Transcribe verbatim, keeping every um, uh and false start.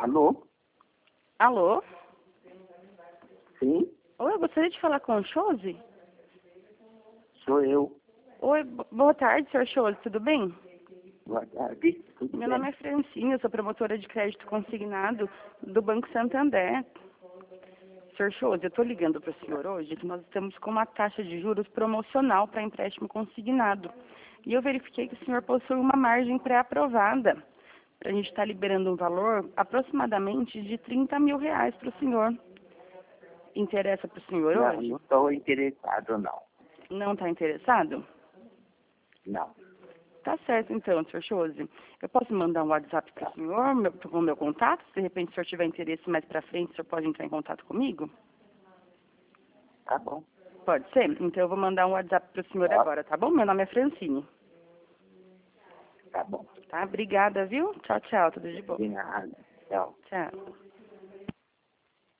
Alô? Alô? Sim, Oi, eu gostaria de falar com o Chose? sou eu. Oi, bo- boa tarde, senhor Chose, tudo bem? Boa tarde. Tudo Meu bem? nome é Francine, eu sou promotora de crédito consignado do Banco Santander. Senhor Chose, eu estou ligando para o senhor hoje que nós estamos com uma taxa de juros promocional para empréstimo consignado. E eu verifiquei que o senhor possui uma margem pré-aprovada. Para a gente estar liberando um valor aproximadamente de trinta mil reais para o senhor. Interessa para o senhor Não, hoje? não estou interessado, não. Não está interessado? Não. Tá certo, então, senhor Chose. Eu posso mandar um WhatsApp para o senhor, meu, com o meu contato? Se de repente o senhor tiver interesse mais para frente, o senhor pode entrar em contato comigo? Tá bom. Pode ser? Então eu vou mandar um WhatsApp para o senhor Tá, agora, tá bom? Meu nome é Francine. tá bom. Tá? Obrigada, viu? Tchau, tchau. Tudo de bom. De nada. Tchau. Tchau.